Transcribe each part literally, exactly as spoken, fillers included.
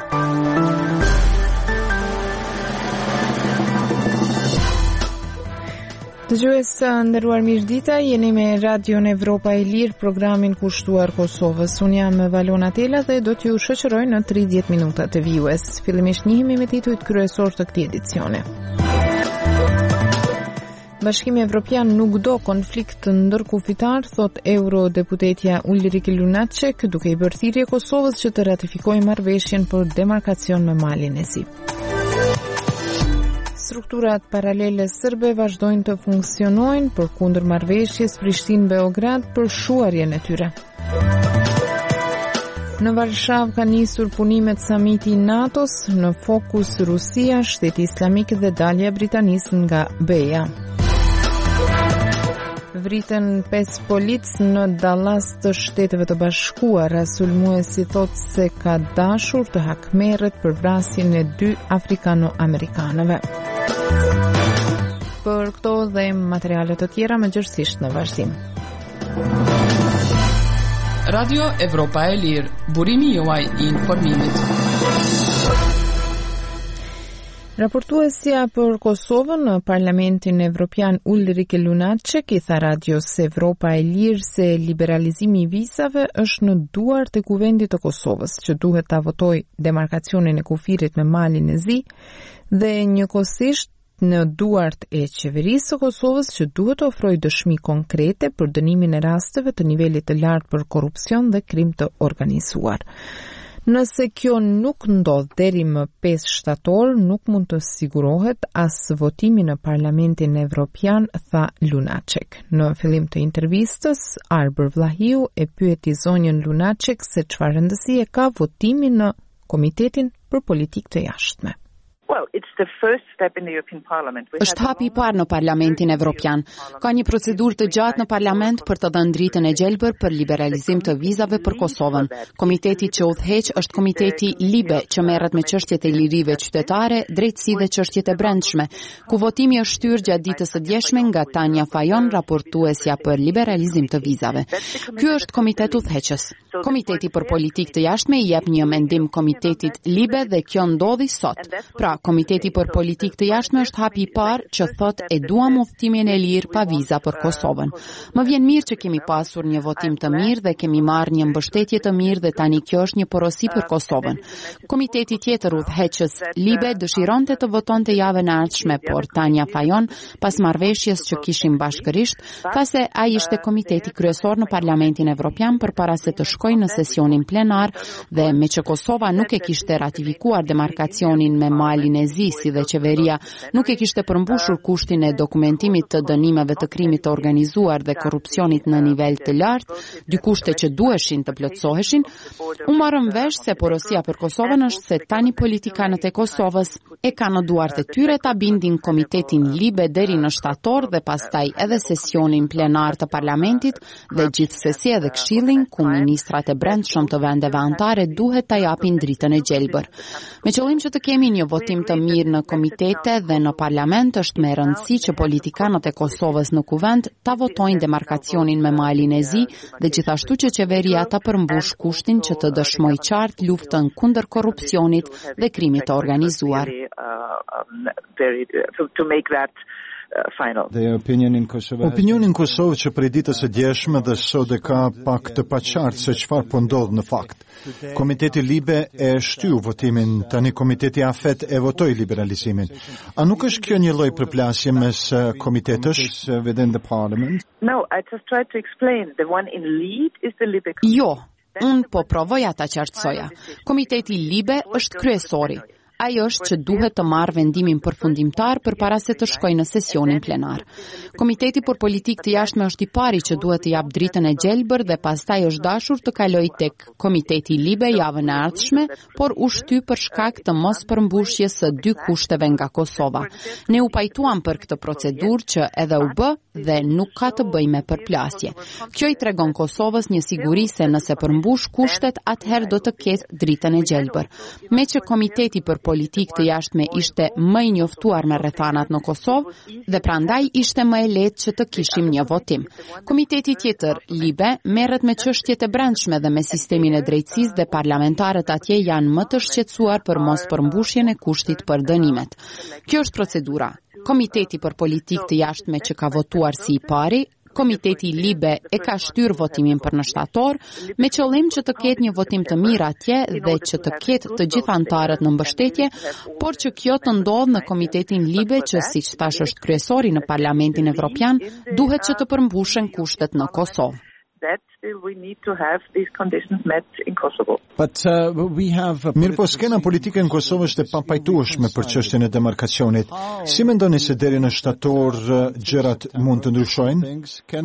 Dëgjues të nderuar, mirëdita, jeni me Radion Evropa e Lirë, programin kushtuar Kosovës. Unë jam Valona Tela dhe do t'ju shoqëroj në tridhjetë minuta të vijues. Fillimisht njihemi me titujt kryesor të këtij edicioni. Bashkimi Evropian nuk do konflikt ndërkufitar, thot eurodeputetja Ulrike Lunacek, duke i bërë thirrje Kosovës që të ratifikojë marrëveshjen për demarkacion me malin e zi. Strukturat paralele serbe vazhdojnë të funksionojnë përkundër marrëveshjes Prishtinë-Beograd për shuarjen e tyre. Në Varshavë ka nisur punimet samiti i NATO-s, në fokus Rusia, Shteti Islamik dhe dalja e Britanisë nga B E A. Vritën pesë polic në Dallas të Shteteve të Bashkuara. Sulmuesi thot se ka dashur të hakmerret për vrasjen e dy afrikano-amerikanëve. Për këto dhe materiale të tjera më gjërësisht në vazhdim. Radio Evropa e Lirë, burimi juaj i informimit. Raportuesja për Kosovën në Parlamentin Evropian Ulrike Lunacek i tha Radios Evropa e Lirë se liberalizimi i vizave është në duart e Kuvendit të Kosovës, që duhet ta votojë demarkacionin e kufirit me malin e zi, dhe njëkohësisht në duart e qeverisë së Kosovës, që duhet të ofrojë dëshmi konkrete për dënimin e rasteve të nivelit të lartë për korrupsion dhe krim të organizuar. Nëse kjo nuk ndodh deri më pesë shtator, nuk mund të sigurohet as votimi në Parlamentin Evropian, tha Lunacek. Në fillim të intervistës, Arbër Vlahiu e pyeti zonjën Lunacek se çfarë rëndësie ka votimi në Komitetin për Politikë të Jashtme. Është hapi i parë në Parlamentin Evropian. Ka një procedurë të gjatë në Parlament për të dhënë dritën e gjelbër për liberalizim të vizave për Kosovën. Komiteti që udhëheq është Komiteti Libe, që merret me çështjet e lirive qytetare, drejtësi dhe çështjet e brendshme, ku votimi është shtyrë gjatë ditës së djeshme nga Tanja Fajon, raportuesja për liberalizim të vizave. Ky është komitet udhëheqës. Komiteti për Politikë të Jashtme i jep një mendim Komitetit Libe dhe kjo ndodhi sot. Pra, Komiteti për Politikë të Jashtme është hapi i parë që thot e duam udhëtimin e lirë pa viza për Kosovën. Më vjen mirë që kemi pasur një votim të mirë dhe kemi marrë një mbështetje të mirë dhe tani kjo është një porosi për Kosovën. Komiteti tjetër udhëheqës Libe dëshironte të votonte javën e ardhshme, por Tanja Fajon, pas marrëveshjes që kishim bashkërisht, tha se ai ishte komiteti kryesor në Parlamentin Evropian përpara se të shkojë në sesionin plenar dhe me që Kosova nuk e kishte ratifikuar demarkacionin me malin e zi, si dhe qeveria nuk e kishte përmbushur kushtin e dokumentimit të dënimeve të krimit të organizuar dhe korrupsionit në nivel të lartë, dy kushte që duheshin të plotësoheshin, u marrën vesh se porosia për Kosovën është se tani politikanët e Kosovës e kanë në duart e tyre ta bindin Komitetin Libe deri në shtator dhe pastaj edhe sesionin plenar të Parlamentit dhe gjithsesi edhe Këshillin, ku ministrat e brendshëm të vendeve anëtare duhet ta japin dritën e gjelbër. Me qëllim që të kemi një votim të mirë në komitete dhe në parlament, është me rëndësi që politikanët e Kosovës në kuvend ta votojnë demarkacionin me malin e zi dhe gjithashtu që qeveria ta përmbush kushtin që të dëshmojë qartë luftën kundër korrupsionit dhe krimit të organizuar. Opinionin Kosovë që prej ditës së djeshme dhe sot e ka pak të paqartë se çfarë po ndodh në fakt. Komiteti Libe e shtyu votimin, tani Komiteti Afet e votoi liberalizimin. A nuk është kjo një lloj përplasje mes komitetësh within the parliament? No, I just tried to explain. The one in lead is the Libe. Jo, unë po provoja ta qartësoja. Komiteti Libe është kryesori. Ai është që duhet të marrë vendimin përfundimtar përpara se të shkojë në sesionin plenar. Komiteti për Politikë të Jashtme është i pari që duhet të jap dritën e gjelbër dhe pastaj është dashur të kalojë tek Komiteti Libe javën e ardhshme, por u shty për shkak të mos përmbushjes së dy kushteve nga Kosova. Ne u pajtuam për këtë procedurë që edhe u bë dhe nuk ka të bëjë me përplasje. Kjo i tregon Kosovës një siguri se nëse përmbush kushtet, atëherë do të ketë dritën e gjelbër. Me që Komiteti për politikë të jashtme ishte më i njoftuar me rrethanat në Kosovë dhe prandaj ishte më e lehtë që të kishim një votim. Komiteti tjetër, Libe, merret me çështjet e brendshme dhe me sistemin e drejtësisë dhe parlamentarët atje janë më të shqetësuar për mos përmbushjen e kushtit për dënimet. Kjo është procedura. Komiteti për politikë të jashtme që ka votuar si i pari, Komiteti Libe e ka shtyr votimin për në shtator, me qëllim që të ketë një votim të mirë atje dhe që të ketë të gjithë antarët në mbështetje, por që kjo të ndodhë në Komitetin Libe që, siç thash është kryesori në Parlamentin Evropian, duhet që të përmbushen kushtet në Kosovë. That still we need to have these conditions met in Kosovo. But uh, we have Mirë po skena politike në Kosovë është e papajtueshme për çështjen e demarkacionit. Si mendoni se deri në shtator gjërat mund të ndryshojnë?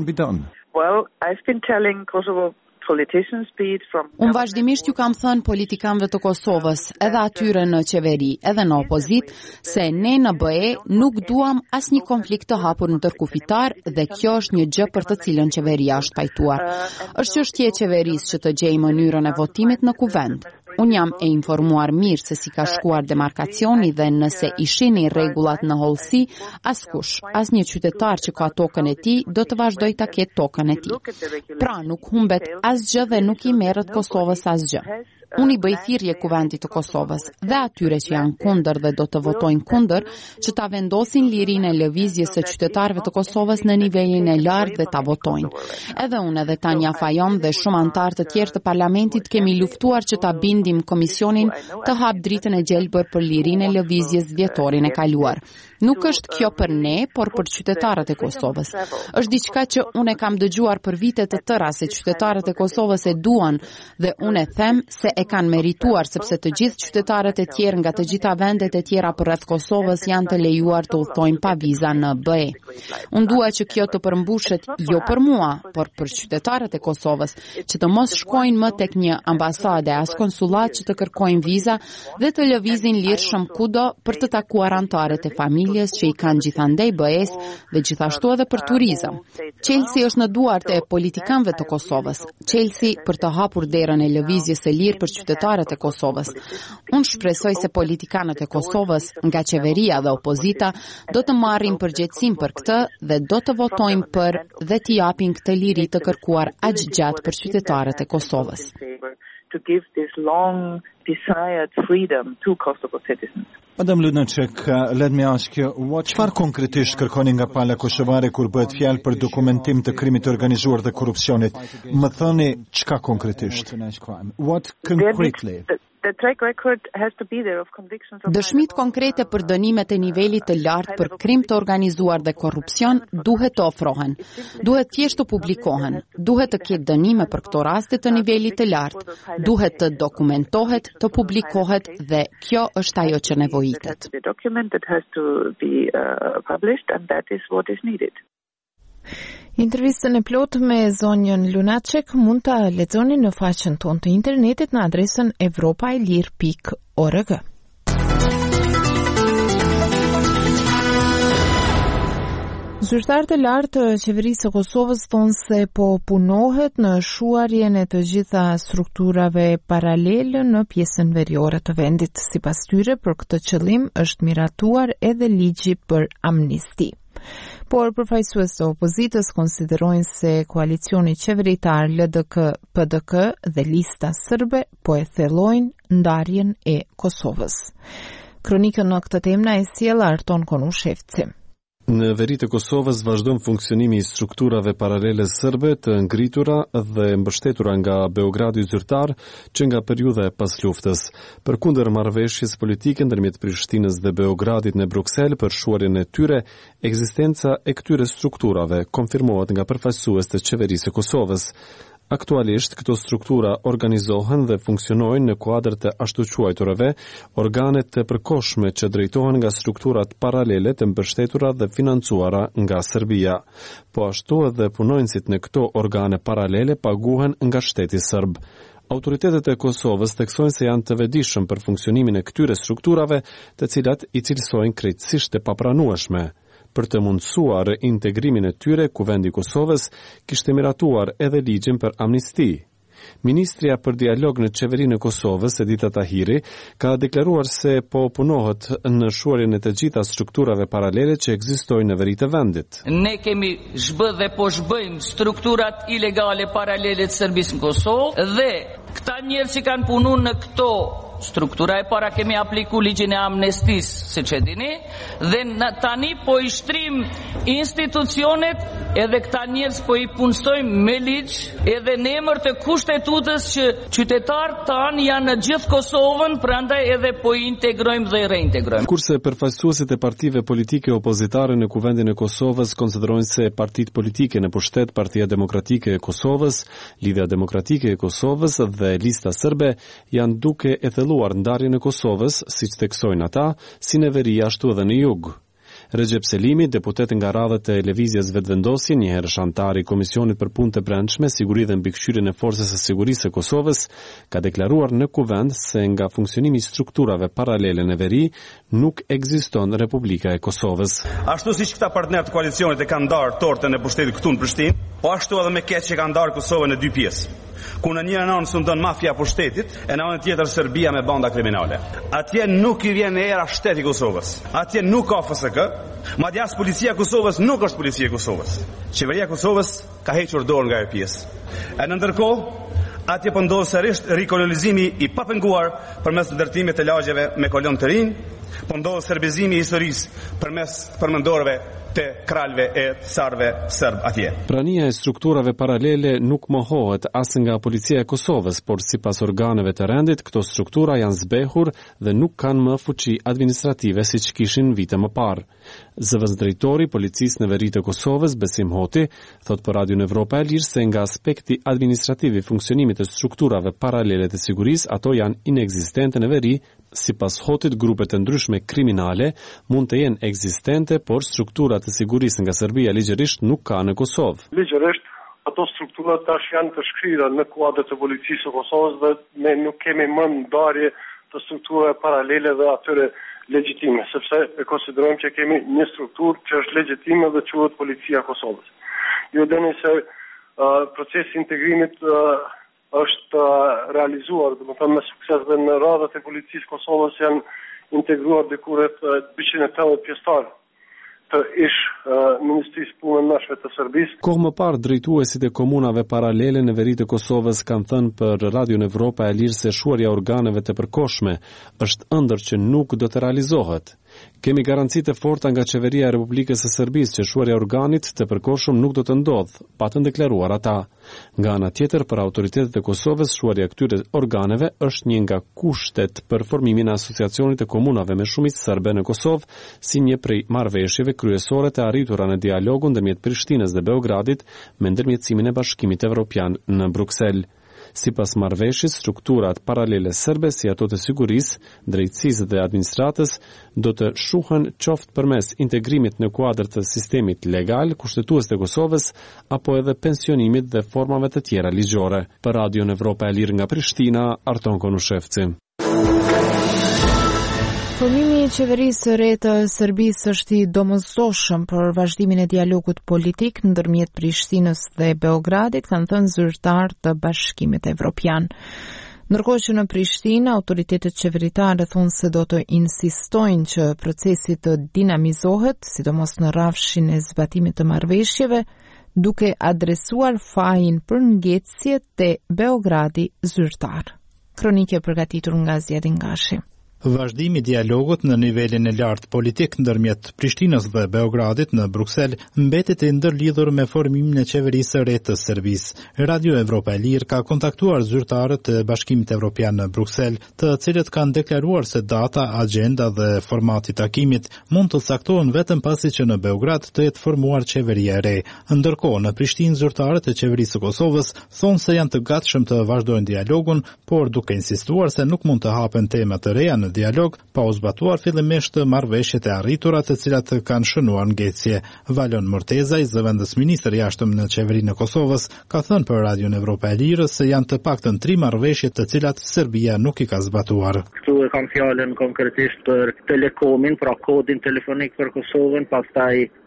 Well, I've been telling Kosovo politicians, be it from Unë vazhdimisht ju kam thënë politikanëve të Kosovës, edhe atyre në qeveri, edhe në opozit, se ne në B E nuk duam asnjë konflikt të hapur në ndërkufitar dhe kjo është një gjë për të cilën qeveria është pajtuar. Është çështje e qeverisë që të gjejë mënyrën e votimit në kuvend. Unë jam e informuar mirë se si ka shkuar demarkacioni dhe nëse ishini rregullat në hollësi, askush, asnjë qytetar që ka tokën e tij do të vazhdojë ta ketë tokën e tij. Pra nuk humbet asgjë dhe nuk i merret Kosovës asgjë. Unë i bëj thirrje kuvendit të Kosovës dhe atyre që janë kundër dhe do të votojnë kundër që ta vendosin lirinë e lëvizjes së qytetarëve të Kosovës në nivelin e lartë dhe ta votojnë. Edhe unë edhe Tanja Fajon dhe shumë antarë të tjerë të parlamentit kemi luftuar që ta bindim komisionin të hap dritën e gjelbër për lirinë e lëvizjes vjetorin e kaluar. Nuk është kjo për ne, por për qytetarët e Kosovës. Është diçka që unë e kam dëgjuar për vite të tëra se qytetarët e Kosovës e duan dhe unë e them se e kanë merituar sepse të gjithë qytetarët e tjerë nga të gjitha vendet e tjera përreth Kosovës janë të lejuar të udhtojnë pa viza në B E. Unë dua që kjo të përmbushet jo për mua, por për qytetarët e Kosovës, që të mos shkojnë më tek një ambasade as konsulat që të kërkojnë viza dhe të lëvizin lirshëm kudo për të takuar antarët e familjes që i kanë gjithandej B E-s dhe gjithashtu edhe për turizëm. Chelsea është në duart e politikanëve të Kosovës. Chelsea për të hapur derën e lëvizjes së lirë për qytetarët e Kosovës. Unë shpresoj se politikanët e Kosovës, nga qeveria dhe opozita, do të marrin përgjegjësinë për këtë dhe do të votojnë për dhe t'i japin këtë liri të kërkuar aq gjatë për qytetarët e Kosovës. To give this long desired freedom to Kosovo citizens. Madam Lunacek, uh, let me ask you, what çfarë konkretisht kërkoni nga pala kosovare kur bëhet fjalë për dokumentim të krimit të organizuar dhe korrupsionit? Më thoni çka konkretisht? What concretely? The track record has to be there of convictions of Dëshmit konkrete për dënimet e nivelit të lartë për krim të organizuar dhe korrupsion duhet të ofrohen. Duhet thjesht të publikohen. Duhet të ketë dënime për këto raste të nivelit të lartë. Duhet të dokumentohet, të publikohet dhe kjo është ajo që nevojitet. The document that has to be uh, published and that is what is needed. Intervistën e plotë me zonjën Lunacek mund ta lexoni në faqen tonë të internetit në adresën evropaelir pikë org. Zyrtarët e lartë të qeverisë së Kosovës thonë se po punohet në shuarjen e të gjitha strukturave paralele në pjesën veriore të vendit. Sipas tyre, për këtë qëllim është miratuar edhe ligji për amnisti. Por përfaqësues të opozitës konsiderojnë se koalicioni qeveritar L D K P D K dhe lista serbe po e thellojnë ndarjen e Kosovës. Kronikën në këtë temë na e sjell Arton Konushevci. Në veri të Kosovës vazhdon funksionimi i strukturave paralele serbe të ngritura dhe mbështetura nga Beogradi zyrtar që nga periudha e pas luftës. Përkundër marrëveshjes politike ndërmjet Prishtinës dhe Beogradit në Bruksel për shuarjen e tyre, ekzistenca e këtyre strukturave konfirmohet nga përfaqësues të qeverisë së Kosovës. Aktualisht, këto struktura organizohen dhe funksionojnë në kuadër të ashtu quajturave, organet të përkohshme që drejtohen nga strukturat paralele të mbështetura dhe financuara nga Serbia. Po ashtu edhe punonjësit në këto organe paralele paguhen nga shteti serb. Autoritetet e Kosovës theksojnë se janë të vetëdijshëm për funksionimin e këtyre strukturave, të cilat i cilësojnë krejtësisht të papranueshme. Për të mundësuar integrimin e tyre, Kuvendi i Kosovës kishte miratuar edhe ligjin për amnisti. Ministria për dialog në qeverinë e Kosovës, Edita Tahiri, ka deklaruar se po punohet në shuarjen e të gjitha strukturave paralele që ekzistojnë në veri të vendit. Ne kemi zhbë dhe po zhbëjmë strukturat ilegale paralele të Serbisë në Kosovë dhe këta njerëz që kanë punu në këto struktura e para kemi apliku ligjin e amnestisë, siç e dini, dhe tani po i shtrim institucionet edhe këta njerëz po i punësojmë me ligj edhe në emër të kushtetutës që qytetarët tanë janë në gjithë Kosovën, prandaj edhe po i integrojmë dhe i reintegrojmë. Kurse përfaqësuesit e partive politike opozitare në Kuvendin e Kosovës konsiderojnë se partitë politike në pushtet, Partia Demokratike e Kosovës, Lidhja Demokratike e Kosovës dhe Lista Serbe janë duke e thelluar ndarjen e Kosovës, siç theksojnë ata, si në veri ashtu edhe në jug. Recep Selimi, deputet nga radhët e Lëvizjes Vetëvendosje, një herë antar i Komisionit për Punë të Brendshme, Siguri dhe Mbikëqyrjen e Forcës së Sigurisë së Kosovës, ka deklaruar në Kuvend se nga funksionimi i strukturave paralele në veri nuk ekziston Republika e Kosovës. Ashtu siç këta partnerë të koalicionit e kanë ndarë tortën e pushtetit këtu në Prishtinë, po ashtu edhe me keq që kanë ndarë Kosovën në dy pjesë, ku në një anë sundon mafia pushtetit e në anën tjetër Serbia me banda kriminale. Atje nuk i vjen era shteti i Kosovës. Atje nuk ka F S K, madje as policia e Kosovës nuk është policia e Kosovës. Qeveria e Kosovës ka hequr dorë nga ajo pjesë. E në ndërkohë, atje po ndodh sërish rikolonizimi i papenguar përmes ndërtimit të lagjeve me kolon të rinj, po ndodh serbizimi i historisë përmes përmendorëve të kralëve e sarve serb atje. Prania e strukturave paralele nuk mohohet as nga policia e Kosovës, por sipas organeve të rendit, këto struktura janë zbehur dhe nuk kanë më fuqi administrative siç kishin vite më parë. Zëvendës drejtori i policisë në veri të Kosovës, Besim Hoti, thot për Radion Evropa e Lirë se nga aspekti administrativ i funksionimit të strukturave paralele të sigurisë, ato janë inekzistente në veri. Sipas Hotit, grupet të ndryshme kriminale mund të jenë ekzistente, por strukturat të sigurisë nga Serbia ligjërisht nuk ka në Kosovë. Ligjërisht ato struktura tash janë të shkryera në kuadër të policisë së Kosovës dhe ne nuk kemi më ndarje të strukturave paralele dhe atyre legjitime, sepse e konsiderojmë që kemi një strukturë që është legjitime dhe quhet Policia e Kosovës. Ju dini se uh, procesi i integrimit uh, është uh, realizuar, dhe më thëmë me sukses dhe në radhët e policisë Kosovës janë integruar dikuret uh, dyqind e tetëdhjetë pjesëtar të ish uh, Ministrisë Punëve Mëshme të Serbisë. Kohë më parë, drejtuesit e komunave paralele në veri të Kosovës kanë thënë për Radion Evropa e Lirë se shuarja organeve të përkohshme është ëndër që nuk do të realizohet. Kemi garanci të forta nga Qeveria e Republikës së Serbisë që shuarja organit të përkohshëm nuk do të ndodhë, patën deklaruar ata. Nga ana tjetër, për autoritetet e Kosovës, shuarja këtyre organeve është një nga kushtet për formimin e asociacionit të komunave me shumicë serbe në Kosovë, si një prej marrëveshjeve kryesore të arritura në dialogun ndërmjet Prishtinës dhe Beogradit me ndërmjetësimin e Bashkimit Evropian në Bruksel. Sipas marrëveshjes, strukturat paralele serbe si ato të sigurisë, drejtësisë dhe administratës do të shuhen qoftë përmes integrimit në kuadër të sistemit legal, kushtetues të Kosovës, apo edhe pensionimit dhe formave të tjera ligjore. Për Radion Evropa e Lirë nga Prishtina, Arton Konushevci. Formimi i qeverisë së re të Serbisë është i domosdoshëm për vazhdimin e dialogut politik ndërmjet Prishtinës dhe Beogradit, kanë thënë zyrtar të Bashkimit Evropian. Ndërkohë që në Prishtinë, autoritetet qeveritare thonë se do të insistojnë që procesi të dinamizohet, sidomos në rrafshin e zbatimit të marrëveshjeve, duke adresuar fajin për ngecje te Beogradi zyrtar. Kronike përgatitur nga Zjedin Gashi. Vazhdimi i dialogut në nivelin e lartë politik ndërmjet Prishtinës dhe Beogradit në Bruksel mbetet i ndërlidhur me formimin e qeverisë së re të Serbisë. Radio Evropa e Lirë ka kontaktuar zyrtarët e Bashkimit Evropian në Bruksel, të cilët kanë deklaruar se data, agenda dhe formati i takimit mund të caktohen vetëm pasi që në Beograd të jetë formuar qeveria e re. Ndërkohë, në Prishtinë zyrtarët e qeverisë së Kosovës thonë se janë të gatshëm të vazhdojnë dialogun, por duke insistuar se nuk mund të hapen tema të reja në dialog, pa u zbatuar fillimisht marrëveshjet e arritura të cilat kanë shënuar ngecje. Valon Mortezaj, zëvendës ministër i jashtëm në qeverinë e Kosovës, ka thënë për Radion Evropa e Lirë se janë të paktën tri marrëveshje të cilat Serbia nuk i ka zbatuar. Këtu e kam fjalën konkretisht për telekomin, pra kodin telefonik për Kosovën, pastaj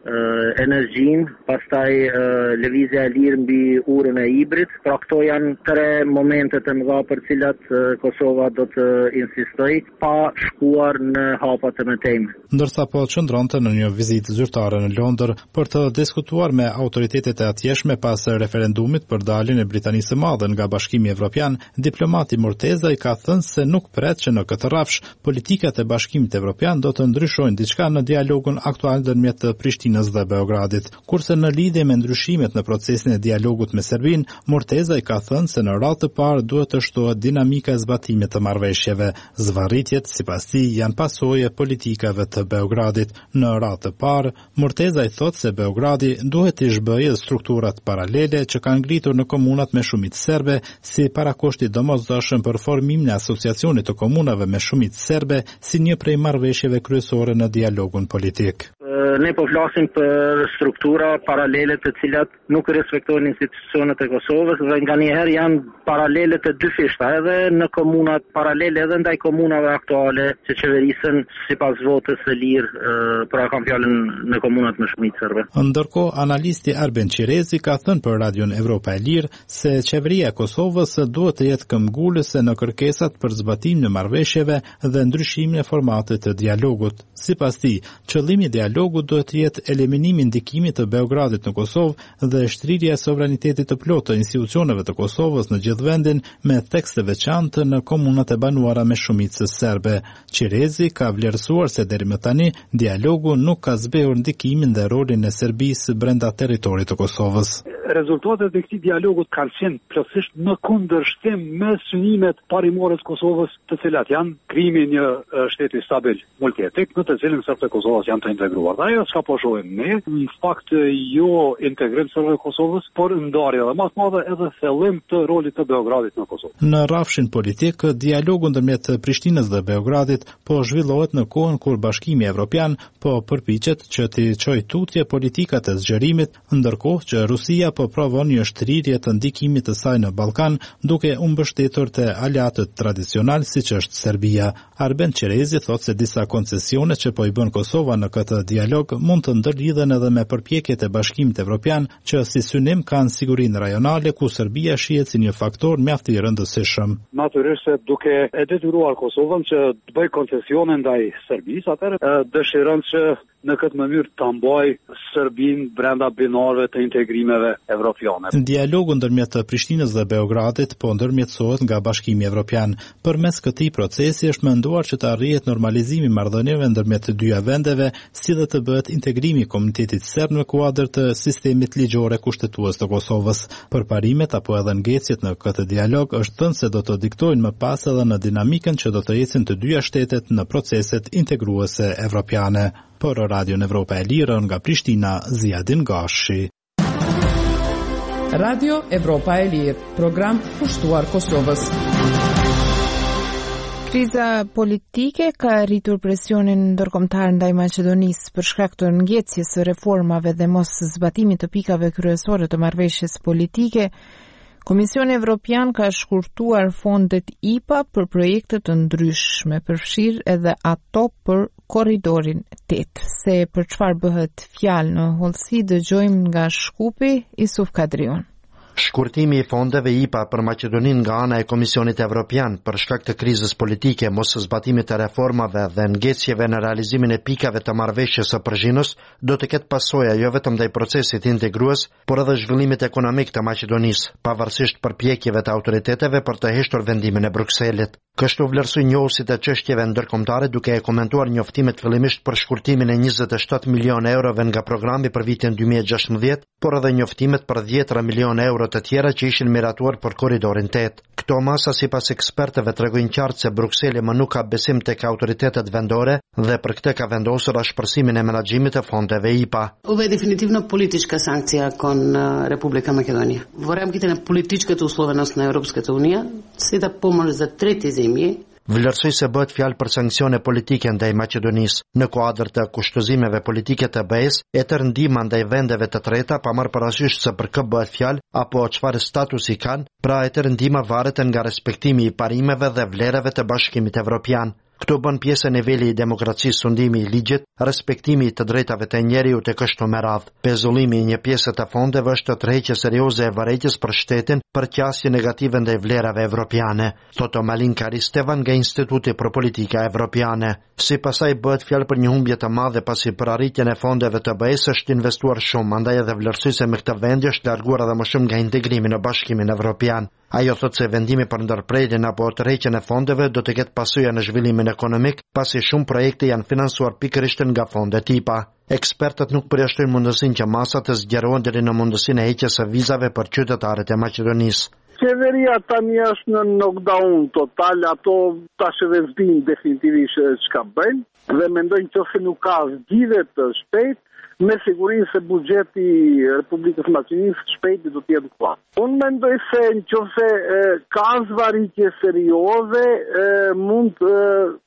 energjinë, pastaj lëvizja e lirë mbi urën e hibrit. Pra këto janë tre momente të mëdha për cilat Kosova do të insistoj pa shkuar në hapa të mëtejmë. Ndërsa po qëndronte në një vizitë zyrtare në Londër për të diskutuar me autoritetet e atjeshme pas referendumit për daljen e Britanisë së Madhe nga Bashkimi Evropian, diplomati Morteza i ka thënë se nuk pret që në këtë rrafsh politikat e Bashkimit Evropian do të ndryshojnë diçka në dialogun aktual ndërmjet Prishtinës dhe Beogradit. Kurse në lidhje me ndryshimet në procesin e dialogut me Serbinë, Morteza i ka thënë se në radhë të parë duhet të shtohet dinamika e zbatimit të marrëveshjeve. Zvarritjet, sipas tij, janë pasojë e politikave të Beogradit. Në radhë të parë, Morteza i thotë se Beogradi duhet të zhbëjë strukturat paralele që kanë ngritur në komunat me shumicë serbe si parakoshti domosdoshëm për formimin e asociacionit të komunave me shumicë serbe si një prej marrëveshjeve kryesore në dialogun politik. Ne po flasim për struktura paralele të cilat nuk respektojnë institucionet e Kosovës dhe nganjëherë janë paralele të dy fishta, edhe në komunat paralele edhe ndaj komunave aktuale që qeverisen sipas votës së lirë, pra kam fjalën në komunat me shumicë serbe. Ndërkohë, analisti Arben Qirezi ka thënë për Radion Evropa e Lirë se qeveria e Kosovës duhet të jetë këmbgulëse në kërkesat për zbatimin e marrëveshjeve dhe ndryshimin e formatit të dialogut. Sipas tij, qëllimi i dialogut duhet të jetë eliminimi i ndikimit të Beogradit në Kosovë dhe shtrirja e sovranitetit të plotë të institucioneve të Kosovës në gjithë vendin me tekste veçantë në komunat e banuara me shumicë serbe. Qirezi ka vlerësuar se deri më tani dialogu nuk ka zbehur ndikimin dhe rolin e Serbisë brenda territorit të Kosovës. Rezultatet e këtij dialogut kanë qenë plotësisht në kundërshtim me synimet parimore të Kosovës, të cilat janë krijimi i një shteti stabil multietnik në të cilin serbët e Kosovës janë të integruar. Ajo çka po shohim ne, në fakt jo integrim sërbëve të Kosovës, por ndarje dhe më të madhe edhe thellim të rolit të Beogradit në Kosovë. Në rrafshin politik, dialogu ndërmjet Prishtinës dhe Beogradit po zhvillohet në kohën kur Bashkimi Evropian po përpiqet që të çojë tutje politikat e zgjerimit, ndërkohë që Rusia po provon një shtrirje të ndikimit të saj në Ballkan, duke u mbështetur te aleatët tradicional siç është Serbia. Arben Qirezi thotë se disa koncesione që po i bën Kosova në këtë dialog mund të ndërlidhen edhe me përpjekjet e Bashkimit Evropian që si synim kanë sigurinë rajonale ku Serbia shihet si një faktor mjaft i rëndësishëm. Natyrisht se duke e detyruar Kosovën që të bëjë koncesione ndaj Serbisë, atëherë dëshiron që në këtë mënyrë të mbaj Serbinë brenda binarëve të integrimeve evropiane. Dialogu ndërmjet Prishtinës dhe Beogradit po ndërmjetësohet nga Bashkimi Evropian. Përmes këtij procesi është menduar që të arrihet normalizimi i marrëdhënieve ndërmjet të dyja vendeve, si dhe të bëhet integrimi i komunitetit serb në kuadër të sistemit ligjor kushtetues të Kosovës. Përparimet apo edhe ngecjet në këtë dialog është thënë se do të diktojnë më pas edhe në dinamikën që do të ecin të dyja shtetet në proceset integruese evropiane. Por Radio Evropa e Lirë nga Prishtina, Ziadin Gashi. Radio Evropa e Lirë, program kushtuar Kosovës. Kriza politike ka rritur presionin ndërkombëtar ndaj Maqedonisë për shkak të ngecjes së reformave dhe mos zbatimit të pikave kryesore të marrëveshjes politike. Komisioni Evropian ka shkurtuar fondet I P A për projekte të ndryshme, përfshirë edhe ato për korridorin tetë. Se për çfarë bëhet fjalë në hollësi dëgjojmë nga Shkupi Isuf Kadrion. Shkurtimi i fondeve I P A për Maqedoninë nga ana e Komisionit Evropian për shkak të krizës politike, mos zbatimit të reformave dhe ngecjeve në realizimin e pikave të marrëveshjes së Prizhinës do të ketë pasojë jo vetëm ndaj procesit integrues, por edhe zhvillimit ekonomik të Maqedonisë, pavarësisht përpjekjeve të autoriteteve për të hequr vendimin e Brukselit. Kështu vlerësoi njohësit e çështjeve ndërkombëtare duke e komentuar njoftimet fillimisht për shkurtimin e njëzet e shtatë milionë eurove nga programi për vitin dy mijë e gjashtëmbëdhjetë, por edhe njoftimet për dhjetë milionë euro të tjera që ishin miratuar për korridorin tetë. Këto masa sipas ekspertëve tregojnë qartë se Brukseli më nuk ka besim tek autoritetet vendore dhe për këtë ka vendosur ashpërsimin e menaxhimit të fondeve I P A. Ovo je definitivno politička sankcija kon Republika Македонија. Во рамките на политичката условеност на Европската унија, сета помош за трети земји Vlerësoi se bëhet fjalë për sanksione politike ndaj Maqedonisë në kuadër të kushtozimeve politike të B E-s, e tërë ndihma ndaj vendeve të treta pa marrë parasysh se për kë bëhet fjalë apo çfarë statusi kanë, pra e tërë ndihma varet nga respektimi i parimeve dhe vlerave të Bashkimit Evropian. Këto bën pjesë e niveli i demokracisë, sundimi i ligjit, respektimi të drejtave të njerëzit e kështu me radhë. Pezullimi i një pjese të fondeve është tërheqje serioze e vërejtjes për shtetin për qasje negative ndaj vlerave evropiane, thotë Malin Karistevan nga Instituti për Politika Evropiane. Sipas saj bëhet fjalë për një humbje të madhe pasi për arritjen e fondeve të B E-s është investuar shumë, andaj edhe vlerësuese me këtë vendi është larguar edhe më shumë nga integrimi në Bashkimin Evropian. Ajo thotë se vendimi për ndërprerjen apo tërheqjen e fondeve do të ketë pasojë në zhvillimin ekonomik, pasi shumë projekte janë financuar pikërisht nga fonde tipa. Ekspertët nuk përjashtojnë mundësinë që masat të zgjerohen deri në mundësinë e heqjes së vizave për qytetarët e Maqedonisë. Qeveria tani është në knockdown total, ato tash edhe s'dinë definitivisht çka bëjnë dhe mendojnë që se nuk ka zgjidhje të shpejtë, me sigurinë se buxheti i Republikës Maqedonisë shpejt do të jetë kuat. Unë mendoj se nëse ka zvarritje serioze, e, mund e,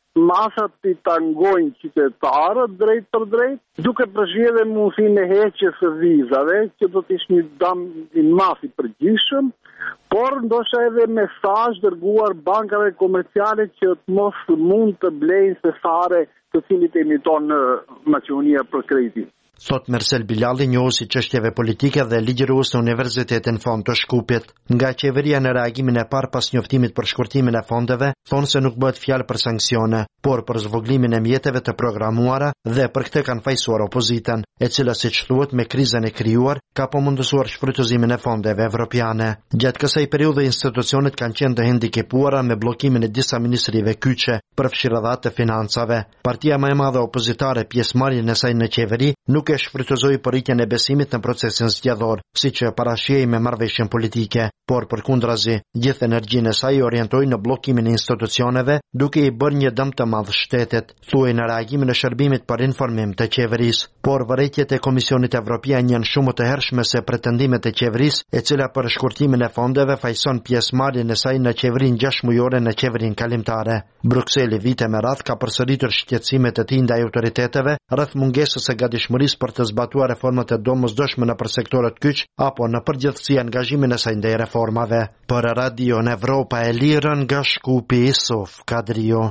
masat të tangojnë qytetarët drejt për drejt, duke përfshirë mundësinë e heqjes së vizave, që do të ishte një dëm i madh i përgjithshëm, por ndoshta edhe mesazh dërguar bankave komerciale që të mos mund të blejnë se fare të cilit emiton në Maqedonia për kreditim. Thot Mersel Bilalli, njohuesi çështjeve politike dhe ligjërues në Universitetin Fond të Shkupit. Nga qeveria në reagimin e parë pas njoftimit për shkurtimin e fondeve, thonë se nuk bëhet fjalë për sanksione, por për zvoglimin e mjeteve të programuara dhe për këtë kanë fajsuar opozitën, e cila siç thuhet me krizën e krijuar ka pamundësuar shfrytëzimin e fondeve evropiane. Gjatë kësaj periudhe institucionet kanë qenë të hendikepuara me bllokimin e disa ministrive kyçe, përfshirë edhe të financave. Partia më e madhe opozitare, pjesëmarrjen e saj në qeveri, nuk e shfrytëzoi përritjen e besimit në procesin zgjedhor, siç e parashihej me marrëveshjen politike, por përkundrazi, gjithë energjinë e saj orientoi në bllokimin e institucioneve, duke i bërë një dëm të madh shtetit, thuaj në reagimin e shërbimit për informim të qeverisë. Por vërejtjet e Komisionit Evropian janë shumë të hershme se pretendimet e qeverisë, e cila për shkurtimin e fondeve fajson pjesëmarrjen e saj në qeverinë gjashtë në qeverinë kalimtare. Brukseli vite me radh ka përsëritur shqetësimet e tij ndaj autoriteteve rreth mungesës së gatishmërisë për të zbatuar reformat e domosdoshme nëpër sektorët kyç apo në përgjithësi angazhimin e saj ndaj reformave. Për Radio në Evropa e Lirë nga Shkupi, Sof Kadrio.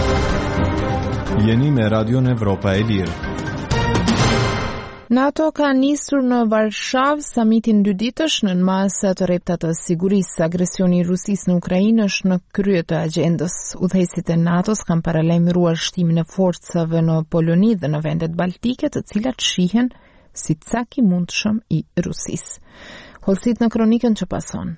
Jeni me Radio në Evropa e Lirë. NATO ka nisur në Varshavë samitin dy ditësh në masë të rrepta të sigurisë. Agresioni i Rusisë në Ukrainë është në krye të agjendës. Udhëheqësit e NATO-s kanë paralajmëruar shtimin e forcave në Poloni dhe në vendet baltike, të cilat shihen si cak i mundshëm i Rusisë. Holsit në kronikën që pason.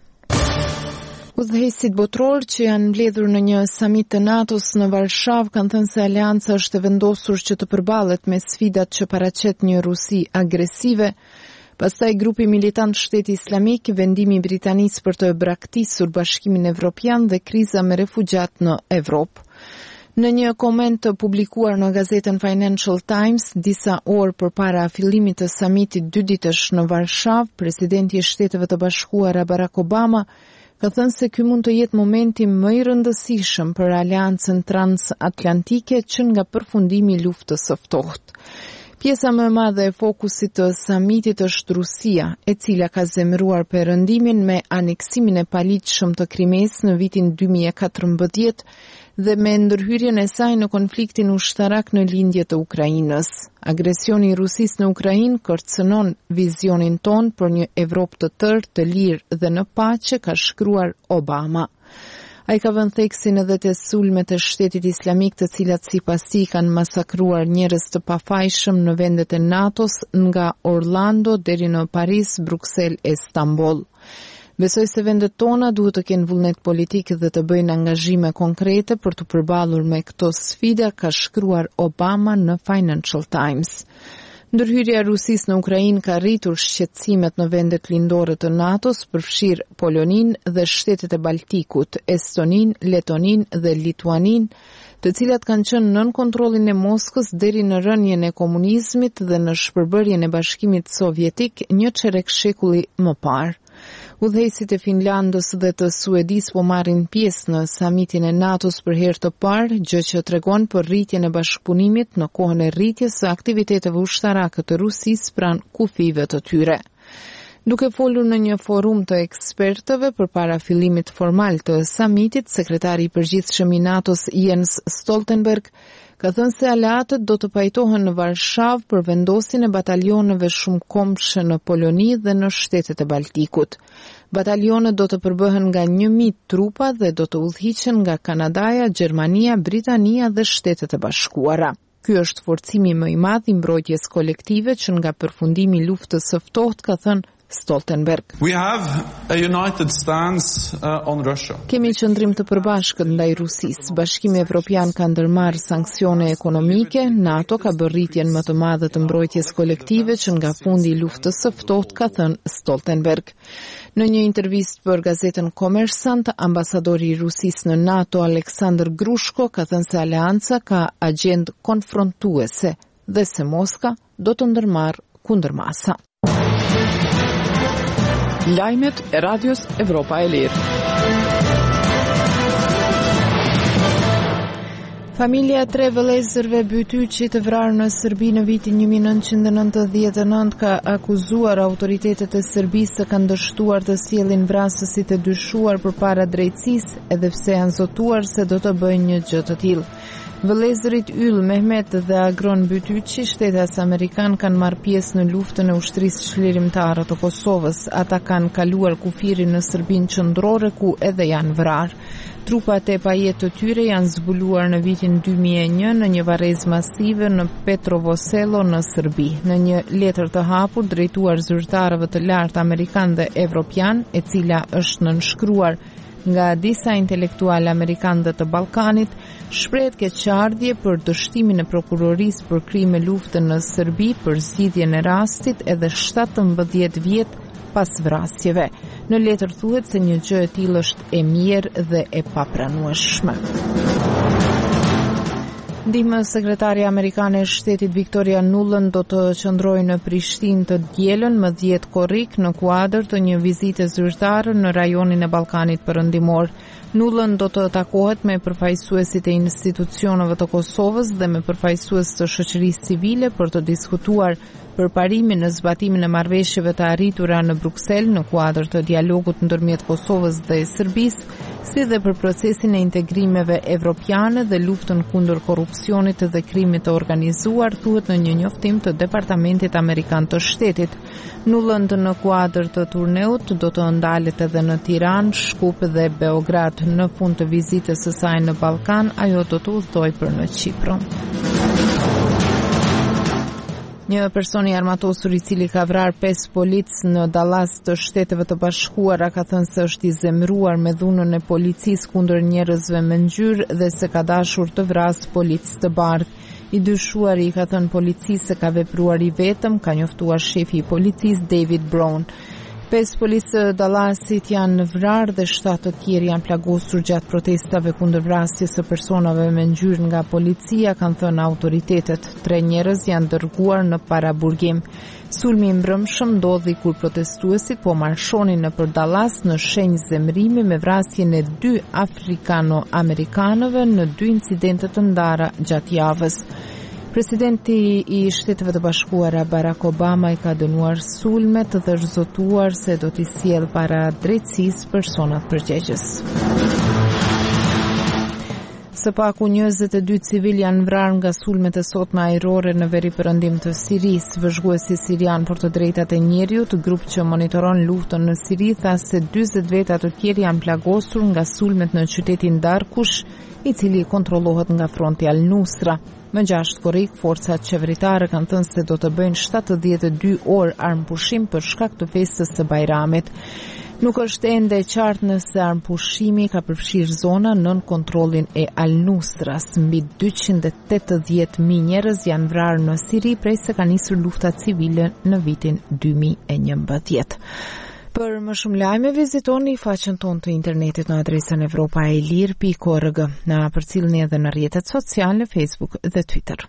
Udhëheqësit botror që janë mbledhur në një samit të NATO-s në Varshavë kanë thënë se aleanca është e vendosur që të përballet me sfidat që paraqet një Rusi agresive. Pastaj grupi militant Shteti Islamik, vendimi i Britanisë për të braktisur Bashkimin Evropian dhe kriza me refugjat në Evropë. Në një koment të publikuar në gazetën Financial Times, disa orë përpara fillimit të samitit dy ditësh në Varshavë, presidenti i Shteteve të Bashkuara Barack Obama ka thënë se ky mund të jetë momenti më i rëndësishëm për aleancën transatlantike që nga përfundimi i luftës së ftohtë. Pjesa më e madhe e fokusit të samitit është Rusia, e cila ka zemëruar perëndimin me aneksimin e paligjshëm të Krimes në vitin dy mijë e katërmbëdhjetë dhe me ndërhyrjen e saj në konfliktin ushtarak në lindje të Ukrainës. Agresioni i Rusisë në Ukrainë kërcënon vizionin ton për një Evropë të tërë, të lirë dhe në paqe, ka shkruar Obama. Ai ka vënë theksin edhe te sulmet e Shtetit Islamik, të cilat sipas tij kanë masakruar njerëz të pafajshëm në vendet e NATO-s nga Orlando deri në Paris, Bruksel e Stamboll. Besoj se vendet tona duhet të kenë vullnet politik dhe të bëjnë angazhime konkrete për të përballur me këto sfida, ka shkruar Obama në Financial Times. Ndërhyrja e Rusisë në Ukrainë ka rritur shqetësimet në vendet lindore të NATO-s, përfshir Poloninë dhe shtetet e Baltikut, Estoninë, Letoninë dhe Lituaninë, të cilat kanë qenë nën kontrollin e Moskës deri në rënien e komunizmit dhe në shpërbërjen e Bashkimit Sovjetik një çerek shekulli më parë. Udhëheqësit e Finlandës dhe të Suedisë po marrin pjesë në samitin e NATO-s për herë të parë, gjë që tregon për rritjen e bashkëpunimit në kohën e rritjes së aktiviteteve ushtarake të Rusisë pranë kufive të tyre. Duke folur në një forum të ekspertëve përpara fillimit formal të samitit, sekretari i përgjithshëm i NATO-s Jens Stoltenberg ka thënë se aleatët do të pajtohen në Varshavë për vendosjen e batalioneve shumëkombshme në Poloni dhe në shtetet e Baltikut. Batalionet do të përbëhen nga një mijë trupa dhe do të udhëhiqen nga Kanadaja, Gjermania, Britania dhe Shtetet e Bashkuara. Ky është forcimi më i madh i mbrojtjes kolektive që nga përfundimi i luftës së ftohtë, ka thënë Stoltenberg. We have a united stance uh, on Russia. Kemi qëndrim të përbashkët ndaj Rusisë. Bashkimi Evropian ka ndërmarrë sanksione ekonomike, NATO ka bërë rritjen më të madhe të mbrojtjes kolektive që nga fundi i luftës së ftohtë, ka thënë Stoltenberg. Në një intervistë për gazetën Kommersant, ambasadori i Rusisë në NATO Aleksandr Grushko ka thënë se aleanca ka agjendë konfrontuese dhe se Moska do të ndërmarrë kundërmasa. Lajmet e Radios Evropa e Lirë. Familja e tre vëllezërve Bytyçi të vrarë në Serbi në vitin një mijë nëntëqind e nëntëdhjetë e nëntë ka akuzuar autoritetet e Serbisë të kanë dështuar të sjellin vrasësit e dyshuar përpara drejtësisë, edhe pse janë zotuar se do të bëjnë një gjë të tillë. Vëllezërit Yll, Mehmet dhe Agron Bytyçi, shtetas amerikan, kanë marrë pjesë në luftën e ushtrisë çlirimtare të Kosovës. Ata kanë kaluar kufirin në Serbinë qendrore ku edhe janë vrarë. Trupat e pajet të tyre janë zbuluar në vitin dy mijë e një në një varrezë masive në Petrovoselo në Serbi. Në një letër të hapur drejtuar zyrtarëve të lartë amerikan dhe evropian, e cila është nënshkruar nga disa intelektualë amerikanë dhe të Ballkanit, shprehet keqardhje për dështimin e prokurorisë për krime lufte në Serbi për zgjidhjen e rastit edhe shtatëmbëdhjetë vjet pas vrasjeve. Në letër thuhet se një gjë e tillë është e mirë dhe e papranueshme. Ndihmës sekretare amerikane e shtetit Victoria Nuland do të qëndrojë në Prishtinë të dielën më dhjetë korrik në kuadër të një vizite zyrtare në rajonin e Ballkanit Perëndimor. Nuland do të takohet me përfaqësuesit e institucioneve të Kosovës dhe me përfaqësues të shoqërisë civile për të diskutuar përparimin në zbatimin e marrëveshjeve të arritura në Bruksel në kuadër të dialogut ndërmjet Kosovës dhe Serbisë, si dhe për procesin e integrimeve evropiane dhe luftën kundër korrupsionit dhe krimit të organizuar, thuhet në një njoftim të Departamentit Amerikan të Shtetit. Nuland në kuadër të turneut do të ndalet edhe në Tiranë, Shkup dhe Beograd. Në fund të vizitës së saj në Ballkan, ajo do të udhtojë për në Çipër. Një person i armatosur i cili ka vrarë pesë policë në Dallas të Shteteve të Bashkuara ka thënë se është i zemëruar me dhunën e policisë kundër njerëzve me ngjyrë dhe se ka dashur të vrasë policë të bardhë. I dyshuari i ka thënë policisë se ka vepruar i vetëm, ka njoftuar shefi i policisë David Brown. Pesë policë Dallasit janë vrarë dhe shtatë të tjerë janë plagosur gjatë protestave kundër vrasjes së personave me ngjyrë nga policia, kanë thënë autoritetet. Tre njerëz janë dërguar në paraburgim. Sulmi i mbrëmshëm ndodhi kur protestuesit po marshonin nëpër Dallas në shenjë zemërimi me vrasjen e dy afrikano-amerikanëve në dy incidente të ndara gjatë javës. Presidenti i Shteteve të Bashkuara Barack Obama i ka dënuar sulmet dhe është zotuar se do t'i sjellë para drejtësisë personat përgjegjës. Së paku njëzet e dy civil janë vrarë nga sulmet e sotme ajrore në veri perëndim të Sirisë. Vëzhguesi sirian për të drejtat e njeriut, grup që monitoron luftën në Siri, tha se dyzet veta të tjerë janë plagosur nga sulmet në qytetin Darkush, i cili kontrollohet nga fronti Al-Nusra. Më gjashtë korrik, forcat qeveritare kanë thënë se do të bëjnë shtatëdhjetë e dy orë armpushim për shkak të festës së Bajramit. Nuk është ende e qartë nëse armpushimi ka përfshirë zona nën kontrollin e Al-Nusras. Mbi dyqind e tetëdhjetë mijë njerëz janë vrarë në Siri prej se ka nisur lufta civile në vitin dy mijë e njëmbëdhjetë. Për më shumë lajme, vizitoni faqen tonë të internetit në adresën evropa e lir pikë org. Na përcjellni edhe në rrjetet sociale, Facebook dhe Twitter.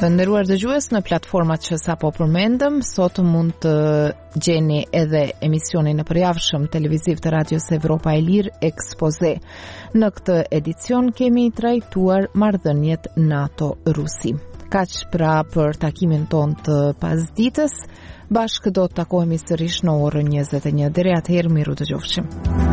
Të nderuar dëgjues, në platformat që sapo përmendëm, sot mund të gjeni edhe emisionin e përjavshëm televiziv të Radios Evropa e Lirë Ekspoze. Në këtë edicion kemi trajtuar marrëdhëniet NATO-Rusi. Kaq pra për takimin ton të pasditës, bashkë do të takohemi sërish në orën njëzet e një. Deri atëherë, miru dëgjofshim.